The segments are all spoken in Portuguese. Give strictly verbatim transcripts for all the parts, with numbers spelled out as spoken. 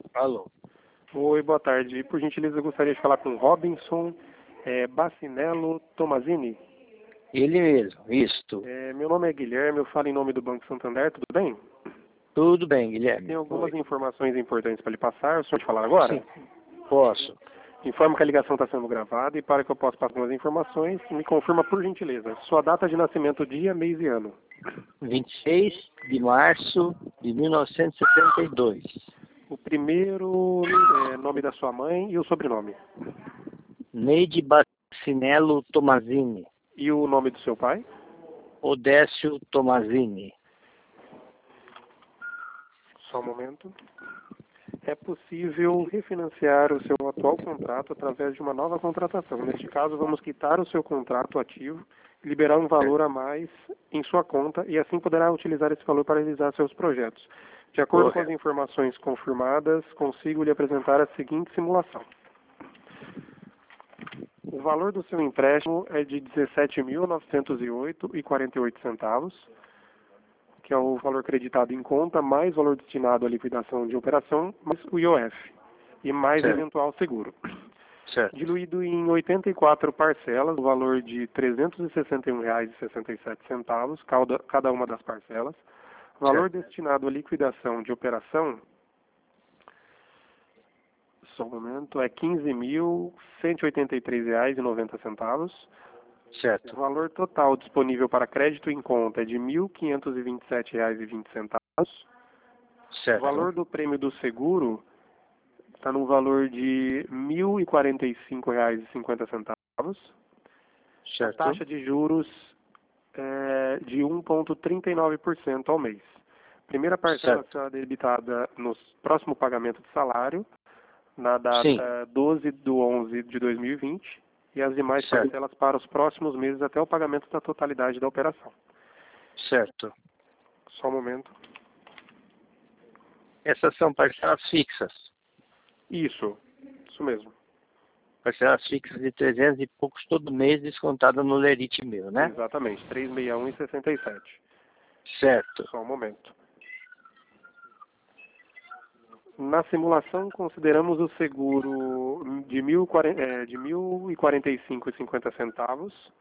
Alô. Oi, boa tarde. Por gentileza, eu gostaria de falar com Robinson é, Bacinello Tomazini. Ele mesmo, isto. É, meu nome é Guilherme, eu falo em nome do Banco Santander, tudo bem? Tudo bem, Guilherme. Tem algumas Oi. informações importantes para lhe passar, o senhor pode falar agora? Sim, posso. Informo que a ligação está sendo gravada e para que eu possa passar algumas informações, me confirma por gentileza sua data de nascimento, dia, mês e ano. vinte e seis de março de mil novecentos e setenta e dois. O primeiro é, nome da sua mãe e o sobrenome. Neide Bacinello Tomazini. E o nome do seu pai? Odécio Tomazini. Só um momento. É possível refinanciar o seu atual contrato através de uma nova contratação. Neste caso, vamos quitar o seu contrato ativo, liberar um valor a mais em sua conta e assim poderá utilizar esse valor para realizar seus projetos. De acordo com as informações confirmadas, consigo lhe apresentar a seguinte simulação. O valor do seu empréstimo é de dezessete mil novecentos e oito reais e quarenta e oito centavos, que é o valor creditado em conta, mais valor destinado à liquidação de operação, mais o I O F, e mais Certo. eventual seguro. Certo. Diluído em oitenta e quatro parcelas, o valor de trezentos e sessenta e um reais e sessenta e sete centavos, cada, cada uma das parcelas. Valor Certo. destinado à liquidação de operação, só um momento, é quinze mil cento e oitenta e três reais e noventa centavos. Certo. O valor total disponível para crédito em conta é de mil quinhentos e vinte e sete reais e vinte centavos. Certo. O valor do prêmio do seguro está no valor de mil e quarenta e cinco reais e cinquenta centavos. Certo. A taxa de juros é de um vírgula trinta e nove por cento ao mês. Primeira parcela Certo. será debitada no próximo pagamento de salário, na Sim. data doze de onze de dois mil e vinte, e as demais Certo. parcelas para os próximos meses até o pagamento da totalidade da operação. Certo. Só um momento. Essas são parcelas fixas. Isso, isso mesmo. Parcelas fixas de trezentos e poucos todo mês, descontada no lerite meu, né? Exatamente, trezentos e sessenta e um reais e sessenta e sete. Certo. Só um momento. Na simulação, consideramos o seguro de mil e quarenta e cinco reais e cinquenta centavos.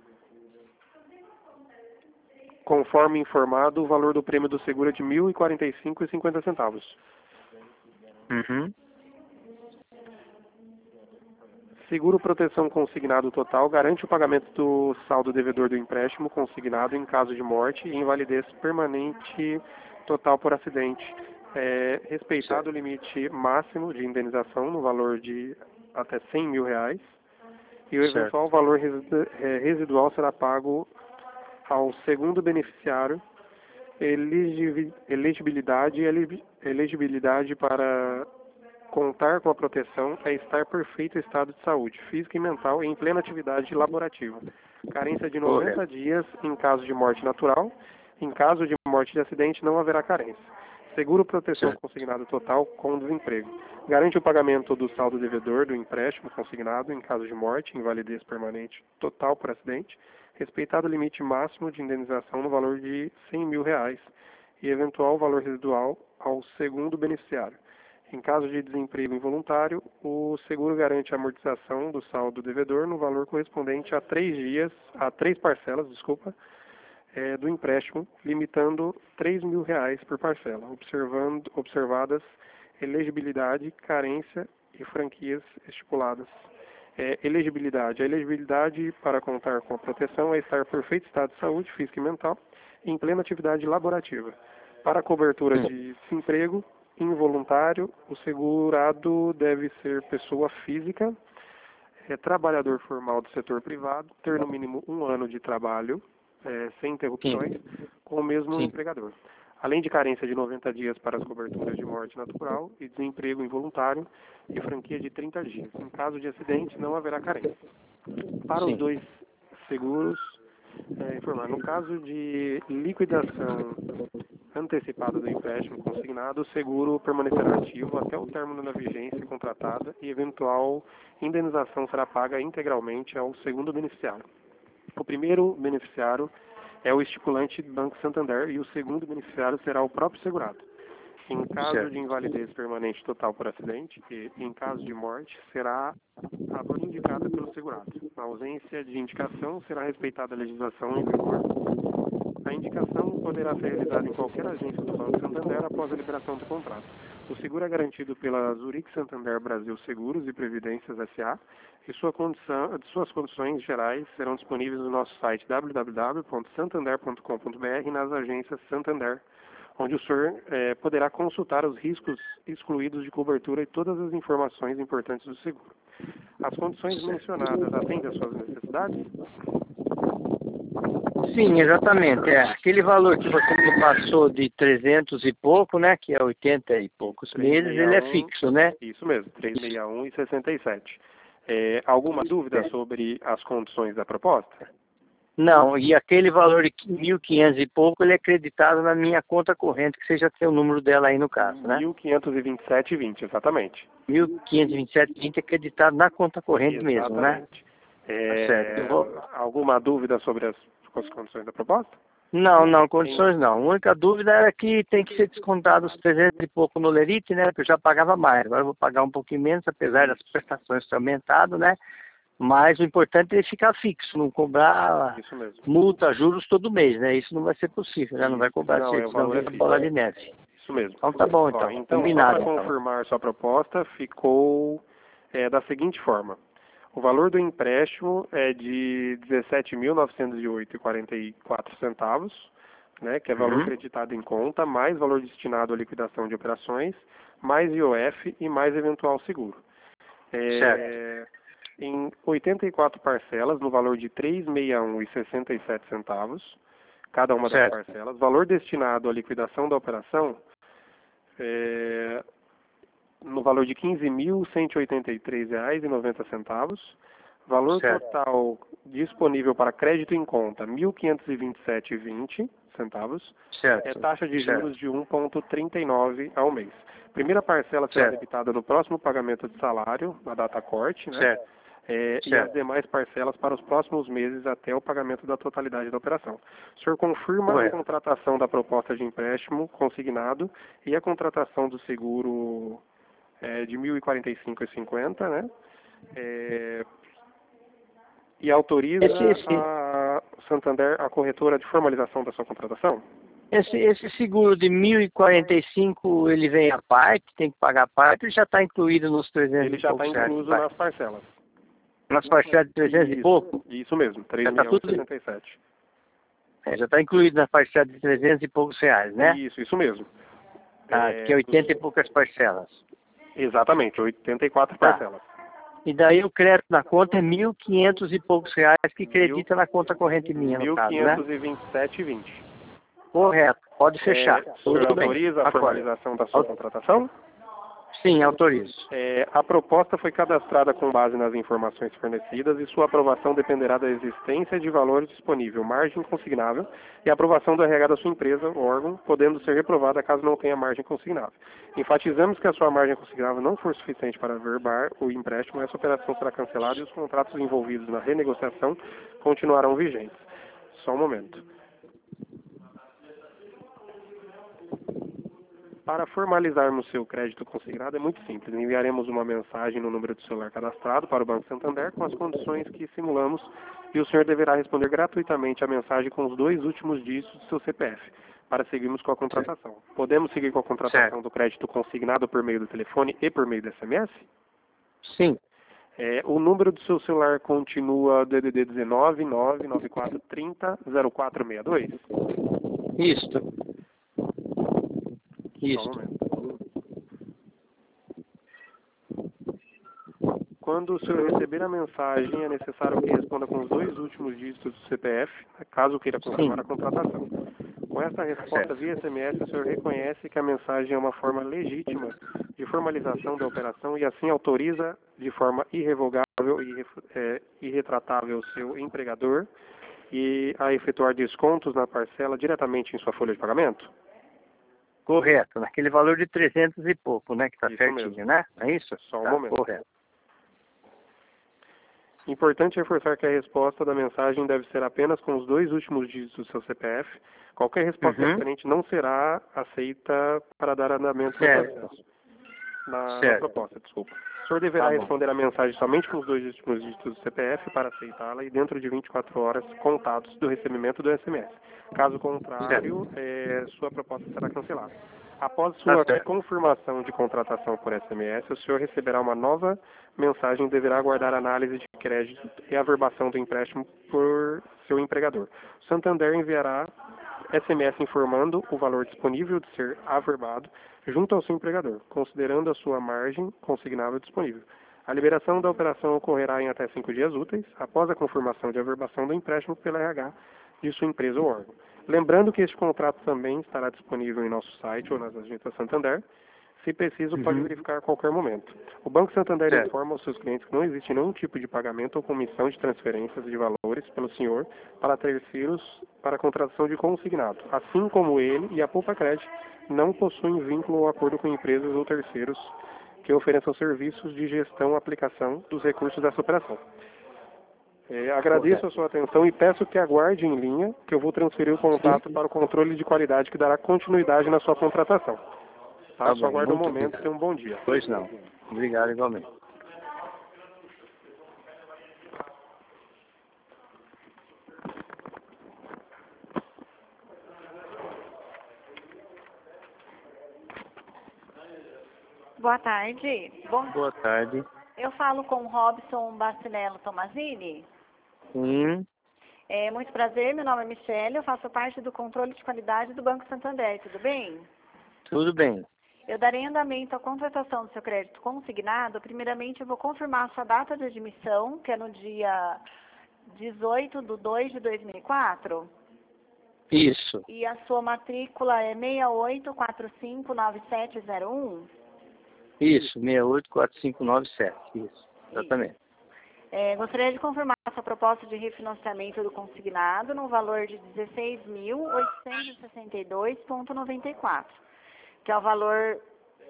Conforme informado, o valor do prêmio do seguro é de mil e quarenta e cinco reais e cinquenta centavos. Uhum. Seguro proteção consignado total garante o pagamento do saldo devedor do empréstimo consignado em caso de morte e invalidez permanente total por acidente. É, respeitado Certo. o limite máximo de indenização no valor de até cem mil reais e o eventual Certo. valor residu- é, residual será pago ao segundo beneficiário. Eligi- Elegibilidade, eli- elegibilidade para contar com a proteção é estar perfeito estado de saúde física e mental em plena atividade laborativa. Carência de noventa Correto. dias em caso de morte natural. Em caso de morte de acidente, não haverá carência. Seguro proteção Certo. consignado total com desemprego. Garante o pagamento do saldo devedor do empréstimo consignado em caso de morte, invalidez permanente total por acidente. Respeitado o limite máximo de indenização no valor de cem mil reais e eventual valor residual ao segundo beneficiário. Em caso de desemprego involuntário, o seguro garante a amortização do saldo devedor no valor correspondente a três dias, a três parcelas, desculpa, é, do empréstimo, limitando três mil reais por parcela, observando, observadas elegibilidade, carência e franquias estipuladas. É, elegibilidade. A elegibilidade para contar com a proteção é estar em perfeito estado de saúde física e mental em plena atividade laborativa. Para a cobertura de desemprego involuntário, o segurado deve ser pessoa física, é, trabalhador formal do setor privado, ter no mínimo um ano de trabalho, é, sem interrupções, Sim. com o mesmo Sim. empregador. Além de carência de noventa dias para as coberturas de morte natural e desemprego involuntário e franquia de trinta dias. Em caso de acidente, não haverá carência. Para os Sim. dois seguros, é, informar, no caso de liquidação antecipada do empréstimo consignado, o seguro permanecerá ativo até o término da vigência contratada e eventual indenização será paga integralmente ao segundo beneficiário. O primeiro beneficiário é o estipulante Banco Santander e o segundo beneficiário será o próprio segurado. Em caso Certo. de invalidez permanente total por acidente e em caso de morte, será a dor indicada pelo segurado. Na ausência de indicação, será respeitada a legislação em vigor. A indicação poderá ser realizada em qualquer agência do Banco Santander após a liberação do contrato. O seguro é garantido pela Zurich Santander Brasil Seguros e Previdências S A e sua condição, suas condições gerais serão disponíveis no nosso site w w w ponto santander ponto com ponto b r e nas agências Santander, onde o senhor eh, poderá consultar os riscos excluídos de cobertura e todas as informações importantes do seguro. As condições mencionadas atendem às suas necessidades? Sim, exatamente. É. Aquele valor que você me passou de trezentos e pouco, né? Que é oitenta e poucos meses, ele é fixo, né? Isso mesmo, trezentos e sessenta e um e sessenta e sete. É, alguma dúvida É. sobre as condições da proposta? Não, e aquele valor de mil e quinhentos e pouco, ele é acreditado na minha conta corrente, que você já tem o número dela aí no caso, né? mil quinhentos e vinte e sete e vinte, exatamente. mil quinhentos e vinte e sete e vinte é acreditado na conta corrente mesmo, né? Exatamente. É, Tá certo. Eu vou... Alguma dúvida sobre as, as condições da proposta? Não, não, condições não. A única dúvida era que tem que ser descontado os trezentos e pouco no Lerite, né? Porque eu já pagava mais. Agora eu vou pagar um pouquinho menos, apesar das prestações terem aumentado, né? Mas o importante é ficar fixo, não cobrar Isso mesmo. multa, juros todo mês, né? Isso não vai ser possível, né? Não vai cobrar Não, é o sempre, senão valor é vira fixo. bola de neve. Isso mesmo. Então tá bom, Ó, então. então, Combinado, só para então. confirmar sua proposta, ficou é, da seguinte forma. O valor do empréstimo é de dezessete mil novecentos e oito reais e quarenta e quatro centavos, né, que é valor Uhum. creditado em conta, mais valor destinado à liquidação de operações, mais I O F e mais eventual seguro. É, Certo. em oitenta e quatro parcelas, no valor de trezentos e sessenta e um reais e sessenta e sete centavos, cada uma das Certo. parcelas. Valor destinado à liquidação da operação é, no valor de quinze mil cento e oitenta e três reais e noventa centavos. Valor Certo. total disponível para crédito em conta, mil quinhentos e vinte e sete reais e vinte centavos. Certo. É taxa de Certo. juros de um vírgula trinta e nove ao mês. Primeira parcela será Certo. debitada no próximo pagamento de salário, na data corte, né? Certo. É, e Certo. as demais parcelas para os próximos meses até o pagamento da totalidade da operação. O senhor confirma Correto. a contratação da proposta de empréstimo consignado e a contratação do seguro é, de mil e quarenta e cinco reais e cinquenta centavos, né? É, e autoriza Esse, esse, a Santander, a corretora, de formalização da sua contratação? esse, esse seguro de mil e quarenta e cinco, ele vem à parte, tem que pagar a parte, ele já está incluído nos trezentos Ele e já está poucos reais? incluso nas parcelas. Nas parcelas de trezentos Isso, e pouco? isso mesmo, Já está trezentos e tudo... sessenta e sete. É, já está incluído nas parcelas de trezentos e poucos reais, né? Isso, isso mesmo. Ah, É, que é oitenta dos- e poucas parcelas. Exatamente, oitenta e quatro Tá. parcelas. E daí o crédito na conta é mil e quinhentos e poucos reais que Mil- acredita na conta corrente minha, no mil caso, né? quinhentos e vinte e sete reais e vinte. Correto. Pode fechar. É, o senhor Tudo bem. autoriza a Agora. formalização da sua Au- contratação? Sim, autorizo. É, a proposta foi cadastrada com base nas informações fornecidas e sua aprovação dependerá da existência de valor disponível, margem consignável e aprovação do R H da sua empresa, órgão, podendo ser reprovada caso não tenha margem consignável. Enfatizamos que a sua margem consignável não for suficiente para averbar o empréstimo, essa operação será cancelada e os contratos envolvidos na renegociação continuarão vigentes. Só um momento. Para formalizarmos seu crédito consignado é muito simples. Enviaremos uma mensagem no número de celular cadastrado para o Banco Santander com as condições que simulamos e o senhor deverá responder gratuitamente a mensagem com os dois últimos dígitos do seu C P F para seguirmos com a contratação. Podemos seguir com a contratação Certo. do crédito consignado por meio do telefone e por meio do S M S? Sim. É, o número do seu celular continua D D D dezenove, nove nove quatro três zero, zero quatro seis dois? Isto. Só um Isto. momento. Quando o senhor receber a mensagem, é necessário que responda com os dois últimos dígitos do C P F, caso queira confirmar Sim. a contratação. Com essa resposta Certo. via S M S, o senhor reconhece que a mensagem é uma forma legítima de formalização da operação e assim autoriza de forma irrevogável e é, irretratável o seu empregador e a efetuar descontos na parcela diretamente em sua folha de pagamento? Correto. Naquele valor de trezentos e pouco, né? Que está Isso certinho, mesmo. né? É isso? Só um Tá, momento. correto. Importante reforçar que a resposta da mensagem deve ser apenas com os dois últimos dígitos do seu C P F. Qualquer resposta Uhum. diferente não será aceita para dar andamento no Certo. processo. Na, na Certo. proposta, desculpa. O senhor deverá Tá bom. responder a mensagem somente com os dois últimos dígitos do C P F para aceitá-la e dentro de vinte e quatro horas contados do recebimento do S M S. Caso contrário, eh, sua proposta será cancelada. Após Tá sua certo. confirmação de contratação por S M S, o senhor receberá uma nova mensagem e deverá aguardar análise de crédito e averbação do empréstimo por seu empregador. O Santander enviará S M S informando o valor disponível de ser averbado junto ao seu empregador, considerando a sua margem consignável disponível. A liberação da operação ocorrerá em até cinco dias úteis, após a confirmação de averbação do empréstimo pela R H de sua empresa ou órgão. Lembrando que este contrato também estará disponível em nosso site ou nas agências Santander. Se preciso, pode Uhum. verificar a qualquer momento. O Banco Santander Certo. informa aos seus clientes que não existe nenhum tipo de pagamento ou comissão de transferências de valores pelo senhor para terceiros para a contratação de consignado, assim como ele e a Poupa Cred não possuem vínculo ou acordo com empresas ou terceiros que ofereçam serviços de gestão e aplicação dos recursos dessa operação. É, agradeço a sua atenção e peço que aguarde em linha, que eu vou transferir o contato para o controle de qualidade que dará continuidade na sua contratação. Tá? Tá Só bom. aguarde um Muito momento, obrigado. tenha um bom dia. Pois não. Obrigado igualmente. Boa tarde. Bom, Boa tarde. eu falo com o Robson Bacinello Tomazini. Sim. É muito prazer, meu nome é Michele, eu faço parte do controle de qualidade do Banco Santander, tudo bem? Tudo bem. Eu darei andamento à contratação do seu crédito consignado. Primeiramente, eu vou confirmar a sua data de admissão, que é no dia dezoito de dois de dois mil e quatro. Isso. E a sua matrícula é seis oito quatro cinco nove sete zero um. Isso. seis oito quatro cinco nove sete. Isso. Exatamente. É, gostaria de confirmar a sua proposta de refinanciamento do consignado no valor de dezesseis mil oitocentos e sessenta e dois vírgula noventa e quatro, que é o valor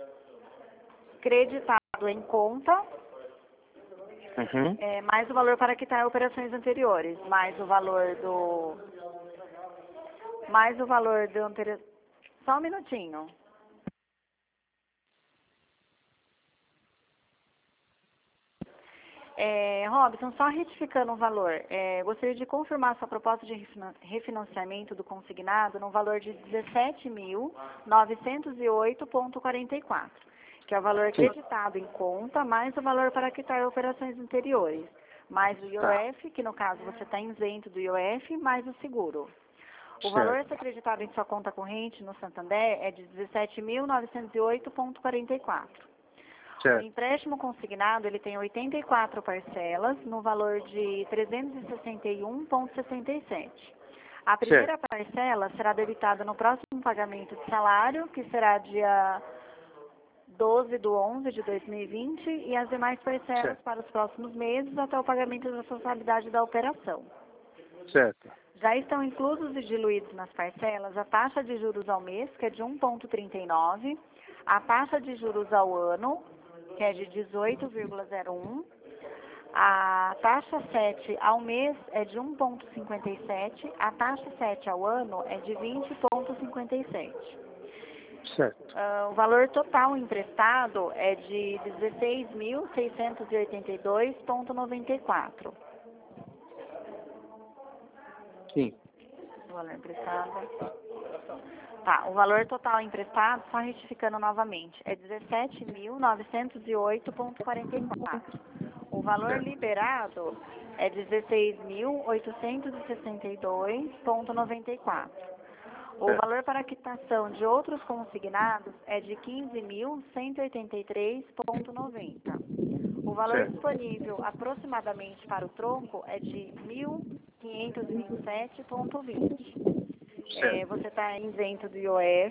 creditado em conta, Uhum. é, mais o valor para quitar operações anteriores, mais o valor do... mais o valor do anterior... Só um minutinho. É, Robson, só retificando o valor, é, gostaria de confirmar sua proposta de refina- refinanciamento do consignado no valor de dezessete mil novecentos e oito vírgula quarenta e quatro, que é o valor Sim. creditado em conta, mais o valor para quitar operações anteriores, mais o I O F, que no caso você está isento do I O F, mais o seguro. O Certo. valor a ser acreditado em sua conta corrente no Santander é de dezessete mil novecentos e oito vírgula quarenta e quatro. O Certo. empréstimo consignado, ele tem oitenta e quatro parcelas no valor de trezentos e sessenta e um vírgula sessenta e sete. A primeira parcela será debitada no próximo pagamento de salário, que será dia doze de onze de dois mil e vinte, e as demais parcelas Certo. para os próximos meses até o pagamento da totalidade da operação. Certo. Já estão inclusos e diluídos nas parcelas a taxa de juros ao mês, que é de um vírgula trinta e nove, a taxa de juros ao ano, que é de dezoito vírgula zero um, a taxa sete ao mês é de um vírgula cinquenta e sete, a taxa sete ao ano é de vinte vírgula cinquenta e sete. Certo. Uh, o valor total emprestado é de dezesseis mil seiscentos e oitenta e dois vírgula noventa e quatro. Sim. O valor emprestado. Tá, o valor total emprestado, só retificando novamente, é dezessete mil novecentos e oito vírgula quarenta e quatro. O valor liberado é dezesseis mil oitocentos e sessenta e dois vírgula noventa e quatro. O Certo. valor para quitação de outros consignados é de quinze mil cento e oitenta e três vírgula noventa. O valor Certo. disponível aproximadamente para o troco é de mil quinhentos e vinte e sete vírgula vinte. É, Certo. você está isento do I O F,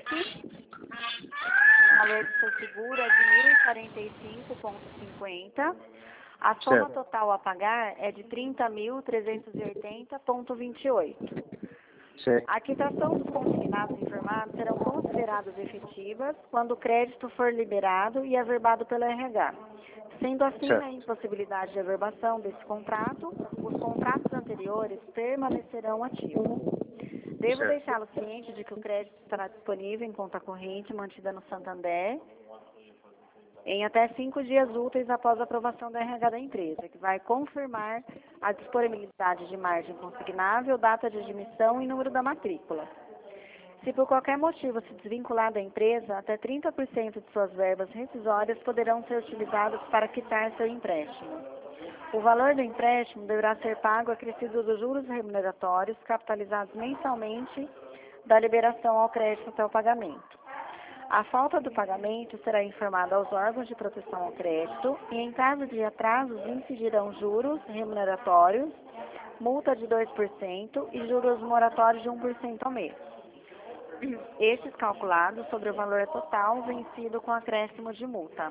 o valor do seu seguro é de mil e quarenta e cinco vírgula cinquenta, a soma Certo. total a pagar é de trinta mil trezentos e oitenta vírgula vinte e oito. Certo. A quitação dos consignados informados serão consideradas efetivas quando o crédito for liberado e averbado pelo R H, Sendo assim, Certo. a impossibilidade de averbação desse contrato, os contratos anteriores permanecerão ativos. Devo Certo. deixá-lo ciente de que o crédito estará disponível em conta corrente mantida no Santander em até cinco dias úteis após a aprovação da R H da empresa, que vai confirmar a disponibilidade de margem consignável, data de admissão e número da matrícula. Se por qualquer motivo se desvincular da empresa, até trinta por cento de suas verbas rescisórias poderão ser utilizadas para quitar seu empréstimo. O valor do empréstimo deverá ser pago acrescido dos juros remuneratórios capitalizados mensalmente da liberação ao crédito até o pagamento. A falta do pagamento será informada aos órgãos de proteção ao crédito e, em caso de atrasos, incidirão juros remuneratórios, multa de dois por cento e juros moratórios de um por cento ao mês. Estes calculados sobre o valor total vencido com acréscimo de multa.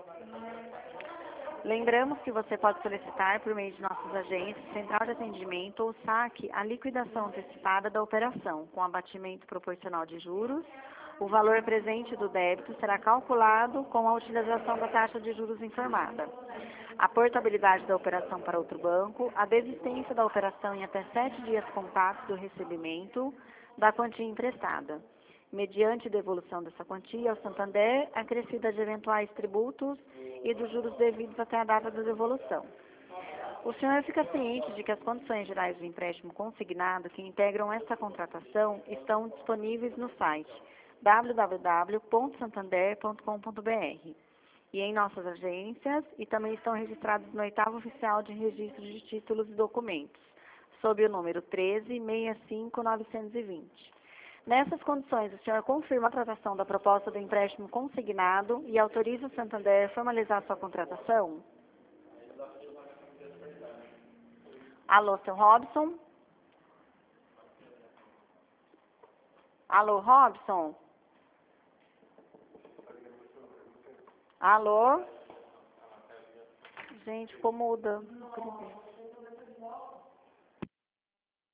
Lembramos que você pode solicitar, por meio de nossas agências, central de atendimento ou saque, a liquidação antecipada da operação, com abatimento proporcional de juros. O valor presente do débito será calculado com a utilização da taxa de juros informada. A portabilidade da operação para outro banco, a desistência da operação em até sete dias contados do recebimento da quantia emprestada, mediante devolução dessa quantia ao Santander, acrescida de eventuais tributos e dos juros devidos até a data da devolução. O senhor fica ciente de que as condições gerais do empréstimo consignado que integram esta contratação estão disponíveis no site w w w ponto santander ponto com ponto b r e em nossas agências, e também estão registrados no oitavo oficial de registro de títulos e documentos, sob o número treze sessenta e cinco novecentos e vinte. Nessas condições, o senhor confirma a tratação da proposta do empréstimo consignado e autoriza o Santander a formalizar sua contratação? Alô, seu Robson? Alô, Robson? Alô? Gente, ficou muda.